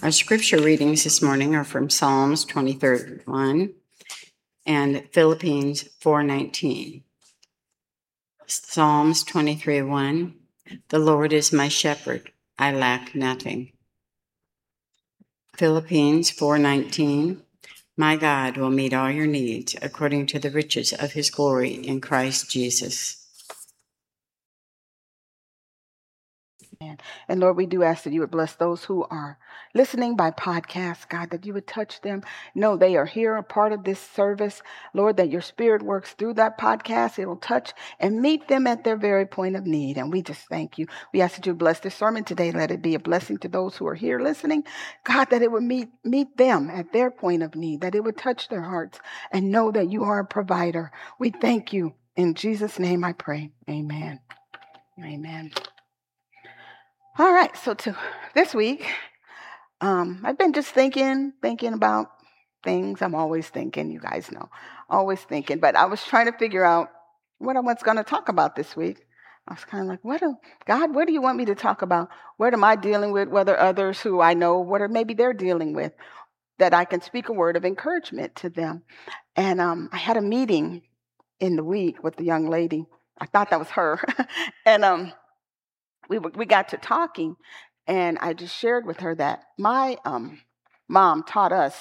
Our scripture readings this morning are from Psalms 23:1 and Philippians 4:19. Psalms 23:1, the Lord is my shepherd, I lack nothing. Philippians 4:19, my God will meet all your needs according to the riches of his glory in Christ Jesus. And Lord, we do ask that you would bless those who are listening by podcast, God, that you would touch them. No, they are here, a part of this service. Lord, that your spirit works through that podcast. It will touch and meet them at their very point of need. And we just thank you. We ask that you bless this sermon today. Let it be a blessing to those who are here listening. God, that it would meet them at their point of need, that it would touch their hearts and know that you are a provider. We thank you. In Jesus' name I pray. Amen. Amen. All right, so to this week, I've been just thinking about things. I'm always thinking, you guys know, always thinking. But I was trying to figure out what I was going to talk about this week. I was kind of like, God, what do you want me to talk about? What am I dealing with? Whether others who I know, what are maybe they're dealing with, that I can speak a word of encouragement to them. And I had a meeting in the week with the young lady. I thought that was her. And we got to talking, and I just shared with her that my mom taught us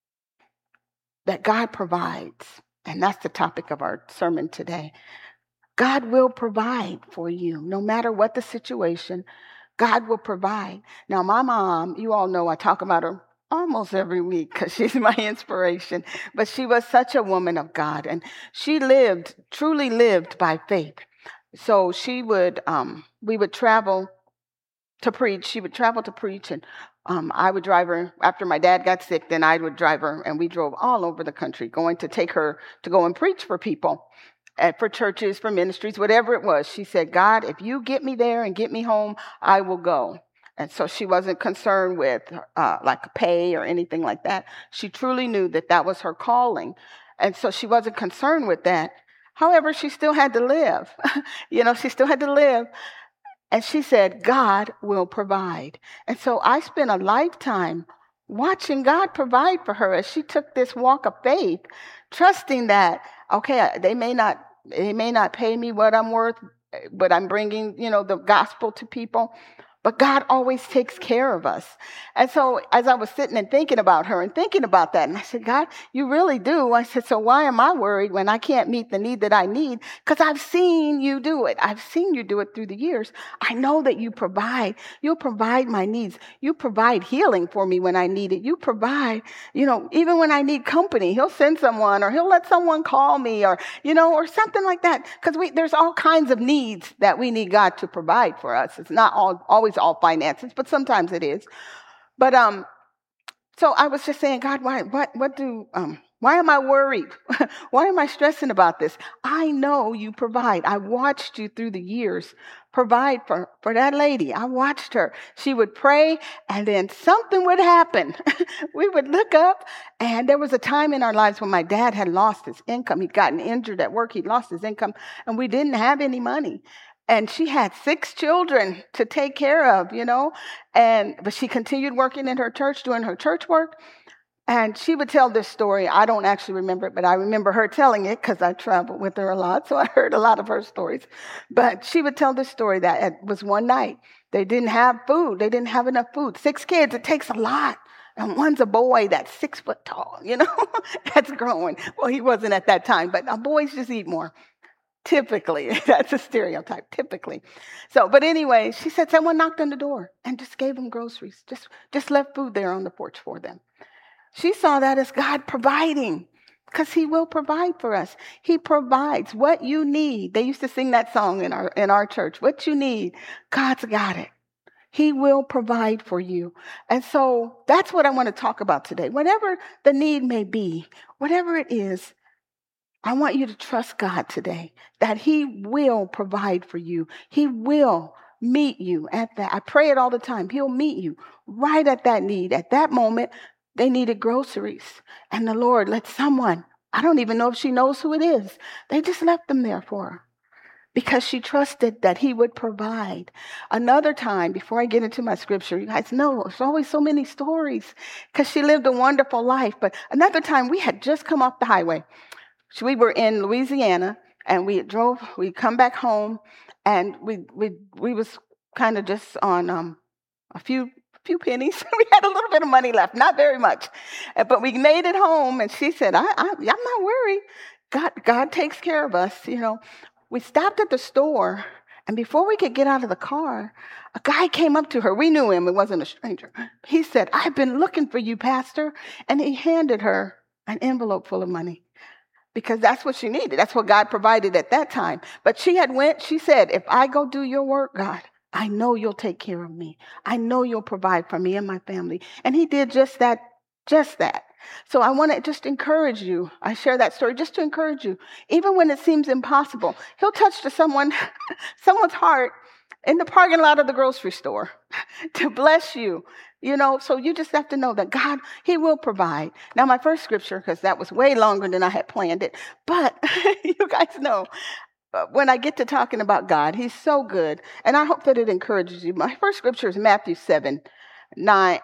that God provides, and that's the topic of our sermon today. God will provide for you, no matter what the situation. God will provide. Now, my mom, you all know I talk about her almost every week because she's my inspiration, but she was such a woman of God, and she truly lived by faith. So she would, we would travel to preach. She would travel to preach, and I would drive her. After my dad got sick, then I would drive her, and we drove all over the country, going to take her to go and preach for people, for churches, for ministries, whatever it was. She said, God, if you get me there and get me home, I will go. And so she wasn't concerned with like pay or anything like that. She truly knew that that was her calling. And so she wasn't concerned with that. However, she still had to live. She still had to live. And she said, God will provide. And so I spent a lifetime watching God provide for her as she took this walk of faith, trusting that, okay, they may not pay me what I'm worth, but I'm bringing, the gospel to people. But God always takes care of us. And so as I was sitting and thinking about her and thinking about that, and I said, God, you really do. I said, so why am I worried when I can't meet the need that I need? Because I've seen you do it. I've seen you do it through the years. I know that you provide. You'll provide my needs. You provide healing for me when I need it. You provide, even when I need company, he'll send someone, or he'll let someone call me, or something like that. Because there's all kinds of needs that we need God to provide for us. It's not always all finances, but sometimes it is. But so I was just saying, God, why am I worried? Why am I stressing about this? I know you provide. I watched you through the years provide for that lady. I watched her. She would pray, and then something would happen. We would look up, and there was a time in our lives when my dad had lost his income. He'd gotten injured at work. He'd lost his income, and we didn't have any money. And she had 6 children to take care of, but she continued working in her church, doing her church work. And she would tell this story. I don't actually remember it, but I remember her telling it because I traveled with her a lot. So I heard a lot of her stories. But she would tell this story that it was one night. They didn't have food. They didn't have enough food. 6 kids, it takes a lot. And one's a boy that's 6 foot tall, that's growing. Well, he wasn't at that time, but boys just eat more. Typically, that's a stereotype, typically. So, but anyway, she said someone knocked on the door and just gave them groceries, just left food there on the porch for them. She saw that as God providing, because he will provide for us. He provides what you need. They used to sing that song in our church. What you need, God's got it. He will provide for you. And so that's what I want to talk about today. Whatever the need may be, whatever it is, I want you to trust God today that he will provide for you. He will meet you at that. I pray it all the time. He'll meet you right at that need. At that moment, they needed groceries. And the Lord let someone, I don't even know if she knows who it is, they just left them there for her. because she trusted that he would provide. Another time, before I get into my scripture, you guys know there's always so many stories because she lived a wonderful life. But another time, we had just come off the highway. So we were in Louisiana, and we come back home, and we was kind of just on a few pennies. We had a little bit of money left, not very much, but we made it home. And she said, I'm not worried. God takes care of us, We stopped at the store, and before we could get out of the car, a guy came up to her. We knew him. It wasn't a stranger. He said, I've been looking for you, Pastor. And he handed her an envelope full of money because that's what she needed. That's what God provided at that time. But she said, if I go do your work, God, I know you'll take care of me. I know you'll provide for me and my family. And he did just that. So I want to just encourage you. I share that story just to encourage you. Even when it seems impossible, he'll touch to someone's heart in the parking lot of the grocery store to bless you. So you just have to know that God, he will provide. Now, my first scripture, because that was way longer than I had planned it, but you guys know, when I get to talking about God, he's so good. And I hope that it encourages you. My first scripture is Matthew 7:9.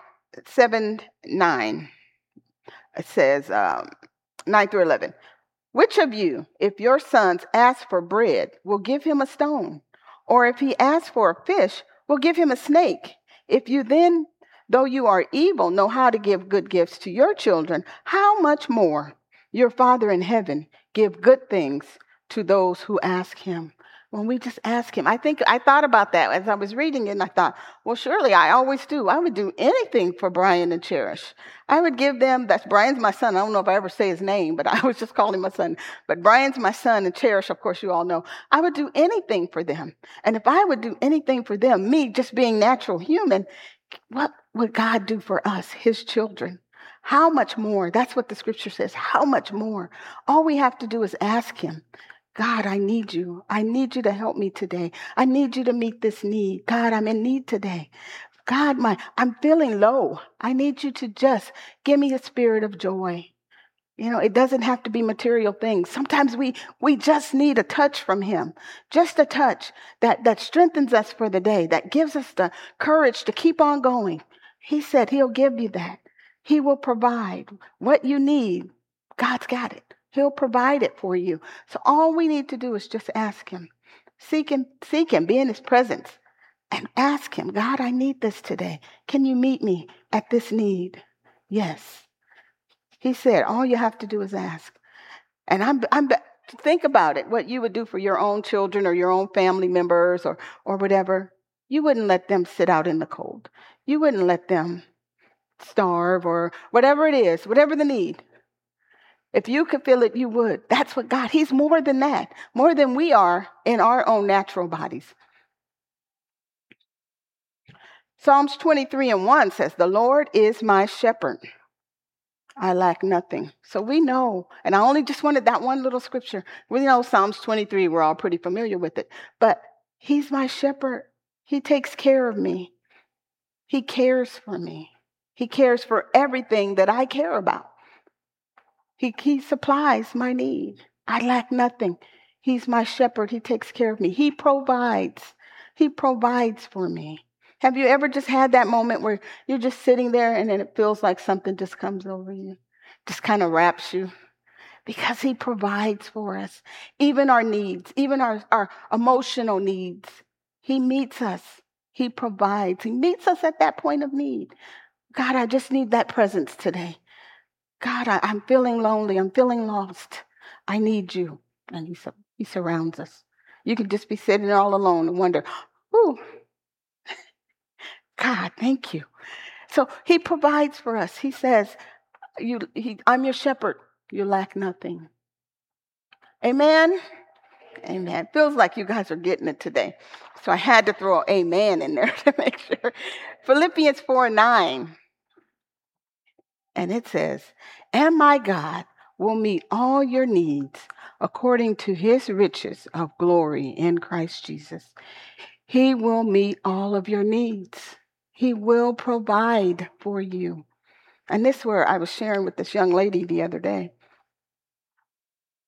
It says 9 through 11. Which of you, if your sons ask for bread, will give him a stone? Or if he asks for a fish, will give him a snake? If you then, though you are evil, know how to give good gifts to your children, how much more your Father in heaven give good things to those who ask him? When we just ask him. I thought about that as I was reading it, and I thought, well, surely I always do. I would do anything for Brian and Cherish. I would give them, Brian's my son. I don't know if I ever say his name, but I was just calling him my son. But Brian's my son, and Cherish, of course, you all know. I would do anything for them. And if I would do anything for them, me just being natural human, what would God do for us, his children? How much more? That's what the scripture says. How much more? All we have to do is ask him. God, I need you. I need you to help me today. I need you to meet this need. God, I'm in need today. God, I'm feeling low. I need you to just give me a spirit of joy. It doesn't have to be material things. Sometimes we just need a touch from him. Just a touch that strengthens us for the day, that gives us the courage to keep on going. He said he'll give you that. He will provide what you need. God's got it. He'll provide it for you. So all we need to do is just ask him. Seek him, be in his presence, and ask him, God, I need this today. Can you meet me at this need? Yes. He said, all you have to do is ask. And think about it, what you would do for your own children or your own family members or whatever. You wouldn't let them sit out in the cold. You wouldn't let them starve or whatever it is, whatever the need. If you could feel it, you would. That's what God, he's more than that, more than we are in our own natural bodies. Psalms 23:1 says, the Lord is my shepherd. I lack nothing. So we know, and I only just wanted that one little scripture. We know Psalms 23, we're all pretty familiar with it. But he's my shepherd. He takes care of me. He cares for me. He cares for everything that I care about. He supplies my need. I lack nothing. He's my shepherd. He takes care of me. He provides. He provides for me. Have you ever just had that moment where you're just sitting there and then it feels like something just comes over you, just kind of wraps you? Because he provides for us. Even our needs, even our emotional needs. He meets us. He provides. He meets us at that point of need. God, I just need that presence today. God, I'm feeling lonely. I'm feeling lost. I need you. And he surrounds us. You could just be sitting all alone and wonder, ooh, God, thank you. So he provides for us. He says, I'm your shepherd. You lack nothing. Amen? Amen. Feels like you guys are getting it today. So I had to throw amen in there to make sure. Philippians 4:9. And it says, and my God will meet all your needs according to his riches of glory in Christ Jesus. He will meet all of your needs. He will provide for you. And this is where I was sharing with this young lady the other day.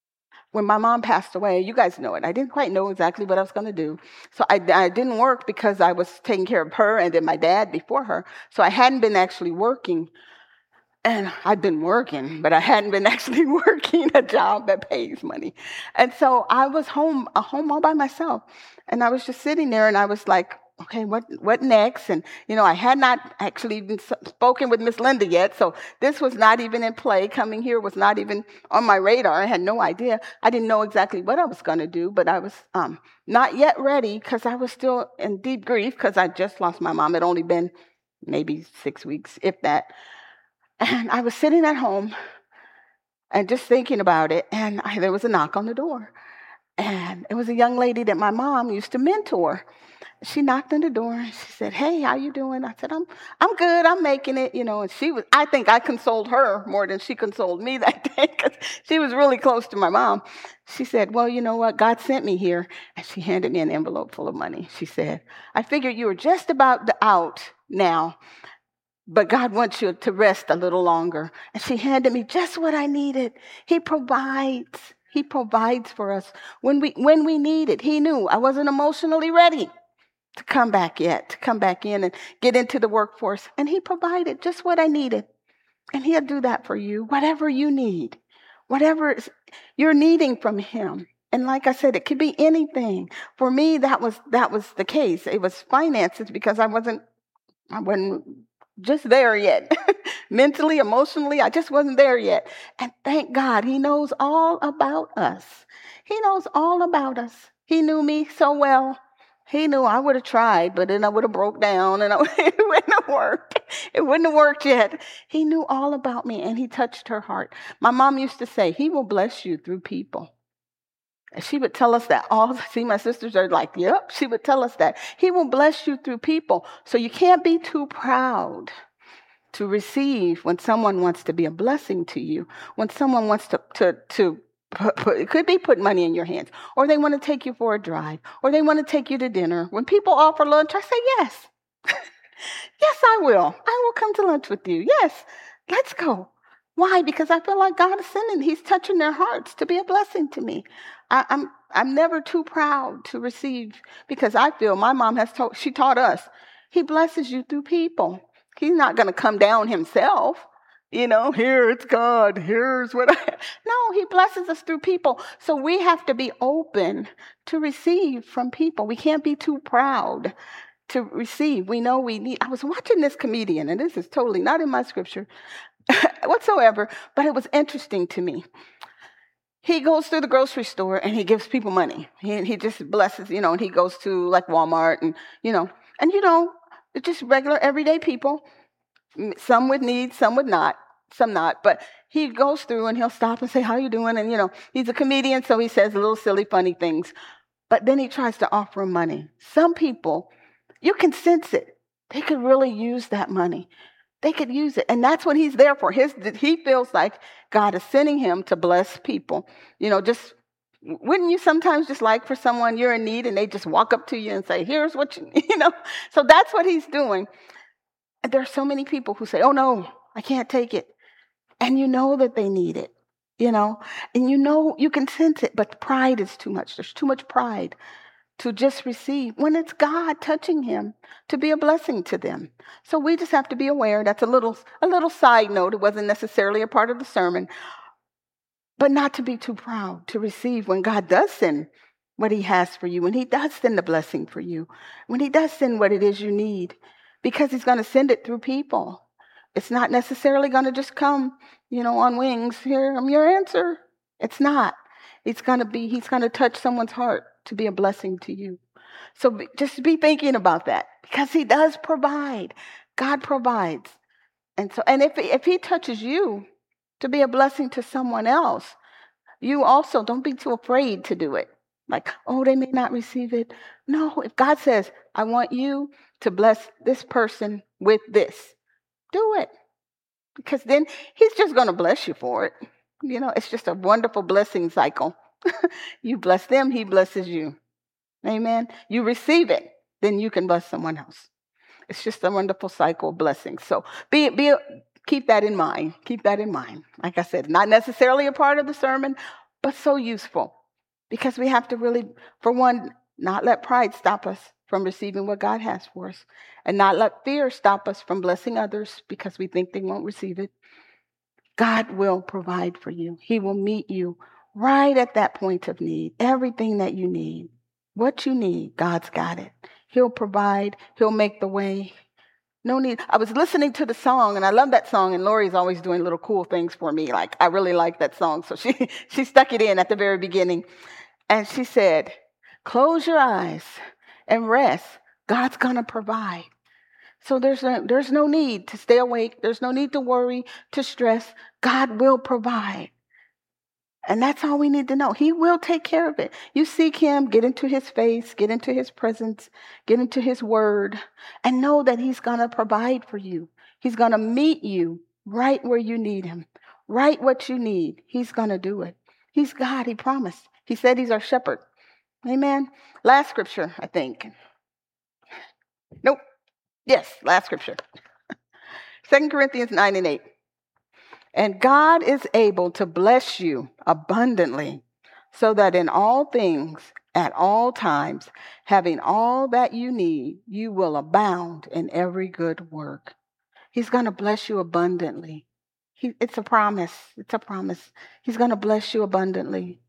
when my mom passed away, you guys know it. I didn't quite know exactly what I was going to do. So I didn't work because I was taking care of her and then my dad before her. So I hadn't been actually working. And I'd been working, but I hadn't been actually working a job that pays money. And so I was home all by myself. And I was just sitting there and I was like, okay, what next? And, I had not actually even spoken with Miss Linda yet. So this was not even in play. Coming here was not even on my radar. I had no idea. I didn't know exactly what I was going to do, but I was not yet ready because I was still in deep grief because I just lost my mom. It had only been maybe 6 weeks, if that. And I was sitting at home and just thinking about it. And there was a knock on the door. And it was a young lady that my mom used to mentor. She knocked on the door and she said, "Hey, how you doing?" I said, I'm good. I'm making it, And I think I consoled her more than she consoled me that day because she was really close to my mom. She said, "Well, you know what? God sent me here." And she handed me an envelope full of money. She said, "I figured you were just about out now, but God wants you to rest a little longer." And she handed me just what I needed. He provides. He provides for us when we need it. He knew I wasn't emotionally ready to come back in and get into the workforce. And he provided just what I needed. And he'll do that for you, whatever you need, whatever you're needing from him. And like I said, it could be anything. For me, that was the case. It was finances because I wasn't just there yet. Mentally, emotionally, I just wasn't there yet. And thank God, he knows all about us. He knows all about us. He knew me so well. He knew I would have tried, but then I would have broke down and it wouldn't have worked. It wouldn't have worked yet. He knew all about me and he touched her heart. My mom used to say, he will bless you through people. And she would tell us that my sisters are like, yep, she would tell us that. He will bless you through people. So you can't be too proud to receive when someone wants to be a blessing to you, when someone wants to it could be put money in your hands, or they want to take you for a drive, or they want to take you to dinner. When people offer lunch, I say yes. Yes, I will. I will come to lunch with you. Yes, let's go. Why? Because I feel like God is sending. He's touching their hearts to be a blessing to me. I'm never too proud to receive because I feel my mom she taught us. He blesses you through people. He's not going to come down himself. Here it's God. Here's what No, he blesses us through people. So we have to be open to receive from people. We can't be too proud to receive. We know we need. I was watching this comedian, and this is totally not in my scripture whatsoever, but it was interesting to me. He goes through the grocery store and he gives people money. He just blesses, and he goes to like Walmart and it's just regular everyday people. Some with needs, some with not, some not. But he goes through and he'll stop and say, "How you doing?" And, he's a comedian, so he says little silly, funny things. But then he tries to offer him money. Some people, you can sense it. They could really use that money. They could use it. And that's what he's there for. He feels like God is sending him to bless people. Wouldn't you sometimes just like for someone you're in need and they just walk up to you and say, "Here's what you." So that's what he's doing. And there are so many people who say, "Oh, no, I can't take it." And you know that they need it, and you can sense it, but pride is too much. There's too much pride to just receive when it's God touching him to be a blessing to them. So we just have to be aware. That's a little side note. It wasn't necessarily a part of the sermon, but not to be too proud to receive when God does send what he has for you, when he does send a blessing for you, when he does send what it is you need. Because he's going to send it through people. It's not necessarily going to just come, on wings. Here, I'm your answer. It's not. He's going to touch someone's heart to be a blessing to you. So just be thinking about that because he does provide. God provides. And if he touches you to be a blessing to someone else, you also don't be too afraid to do it. Like, oh, they may not receive it. No, if God says, "I want you to bless this person with this," do it. Because then he's just going to bless you for it. It's just a wonderful blessing cycle. You bless them, he blesses you. Amen. You receive it, then you can bless someone else. It's just a wonderful cycle of blessings. So keep that in mind. Keep that in mind. Like I said, not necessarily a part of the sermon, but so useful, because we have to really, for one, not let pride stop us from receiving what God has for us, and not let fear stop us from blessing others because we think they won't receive it. God will provide for you. He will meet you right at that point of need. Everything that you need, what you need, God's got it. He'll provide. He'll make the way. No need. I was listening to the song, and I love that song, and Lori's always doing little cool things for me. Like, I really like that song. So she stuck it in at the very beginning. And she said, close your eyes and rest. God's going to provide. So there's no need to stay awake. There's no need to worry, to stress. God will provide. And that's all we need to know. He will take care of it. You seek him, get into his face, get into his presence, get into his word, and know that he's going to provide for you. He's going to meet you right where you need him, right what you need. He's going to do it. He's God. He promised. He said he's our shepherd. Amen. Last scripture, I think. Nope. Yes, last scripture. 2 Corinthians 9:8. And God is able to bless you abundantly, so that in all things, at all times, having all that you need, you will abound in every good work. He's going to bless you abundantly. It's a promise. It's a promise. He's going to bless you abundantly.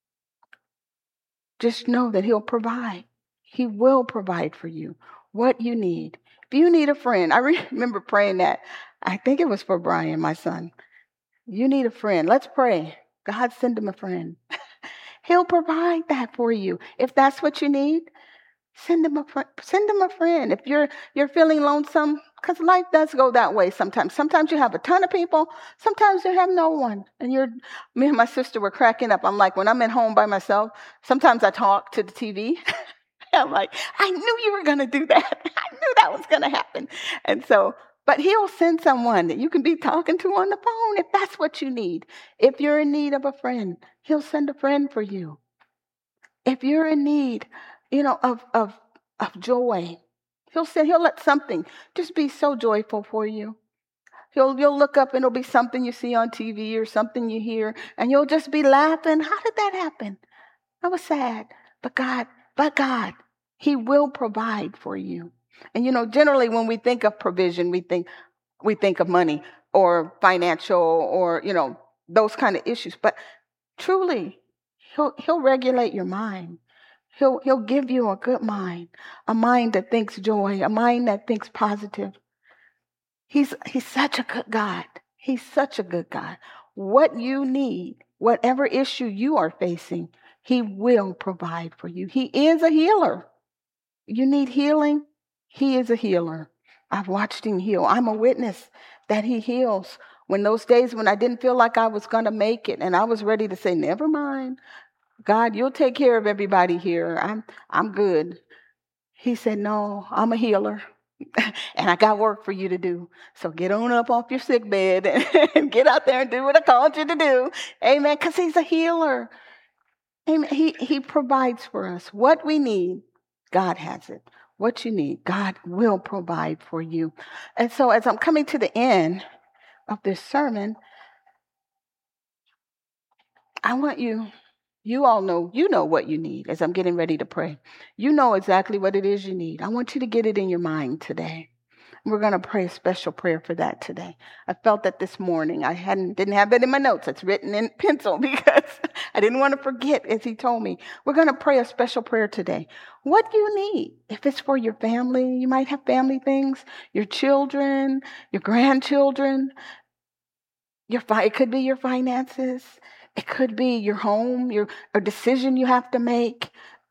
Just know that he'll provide. He will provide for you what you need. If you need a friend, I remember praying that. I think it was for Brian, my son. You need a friend. Let's pray. God, send him a friend. He'll provide that for you. If that's what you need, send him a friend. Send him a friend. If you're feeling lonesome, because life does go that way sometimes. Sometimes you have a ton of people. Sometimes you have no one. And me and my sister were cracking up. I'm like, when I'm at home by myself, sometimes I talk to the TV. I'm like, I knew you were going to do that. I knew that was going to happen. And so, but he'll send someone that you can be talking to on the phone if that's what you need. If you're in need of a friend, he'll send a friend for you. If you're in need, of joy, he'll let something just be so joyful for you. You'll look up and it'll be something you see on TV or something you hear, and you'll just be laughing. How did that happen? I was sad. But God, he will provide for you. And generally when we think of provision, we think of money or financial or those kind of issues. But truly, he'll regulate your mind. He'll give you a good mind, a mind that thinks joy, a mind that thinks positive. He's such a good God. He's such a good God. What you need, whatever issue you are facing, he will provide for you. He is a healer. You need healing? He is a healer. I've watched him heal. I'm a witness that he heals. When those days when I didn't feel like I was going to make it and I was ready to say, never mind, God, you'll take care of everybody here. I'm good. He said, no, I'm a healer. And I got work for you to do. So get on up off your sick bed and get out there and do what I called you to do. Amen. Because he's a healer. Amen. He provides for us what we need. God has it. What you need, God will provide for you. And so as I'm coming to the end of this sermon, I want you all know, what you need as I'm getting ready to pray. You know exactly what it is you need. I want you to get it in your mind today. We're going to pray a special prayer for that today. I felt that this morning. I didn't have that in my notes. It's written in pencil because I didn't want to forget, as he told me. We're going to pray a special prayer today. What do you need? If it's for your family, you might have family things, your children, your grandchildren. It could be your finances. It could be your home, a decision you have to make,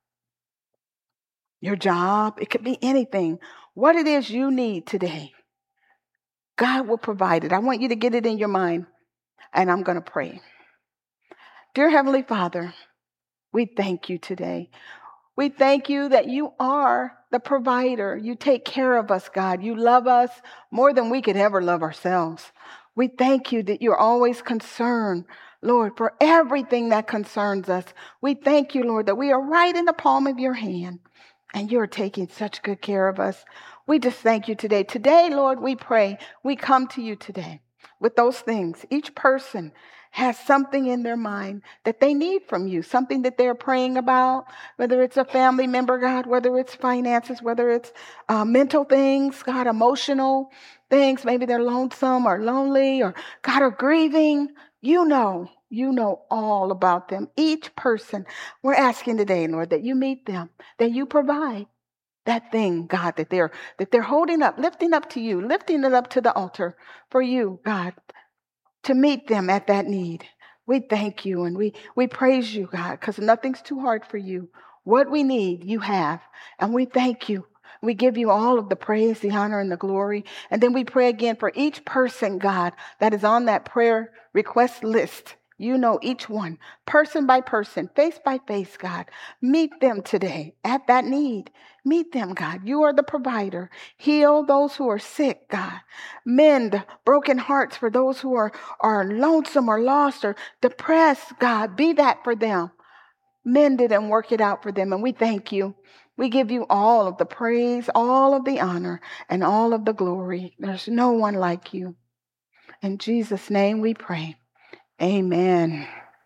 your job. It could be anything. What it is you need today, God will provide it. I want you to get it in your mind, and I'm going to pray. Dear Heavenly Father, we thank you today. We thank you that you are the provider. You take care of us, God. You love us more than we could ever love ourselves. We thank you that you're always concerned, Lord, for everything that concerns us. We thank you, Lord, that we are right in the palm of your hand. And you're taking such good care of us. We just thank you today. Today, Lord, we pray. We come to you today. with those things. Each person has something in their mind that they need from you, something that they're praying about, whether it's a family member, God, whether it's finances, whether it's mental things, God, emotional things. Maybe they're lonesome or lonely or, God, are grieving. You know all about them. Each person, we're asking today, Lord, that you meet them, that you provide that thing, God, that they're holding up, lifting up to you, lifting it up to the altar for you, God, to meet them at that need. We thank you and we praise you, God, because nothing's too hard for you. What we need, you have. And we thank you. We give you all of the praise, the honor, and the glory. And then we pray again for each person, God, that is on that prayer request list. You know each one, person by person, face by face, God. Meet them today at that need. Meet them, God. You are the provider. Heal those who are sick, God. Mend broken hearts for those who are lonesome or lost or depressed, God. Be that for them. Mend it and work it out for them. And we thank you. We give you all of the praise, all of the honor, and all of the glory. There's no one like you. In Jesus' name we pray. Amen.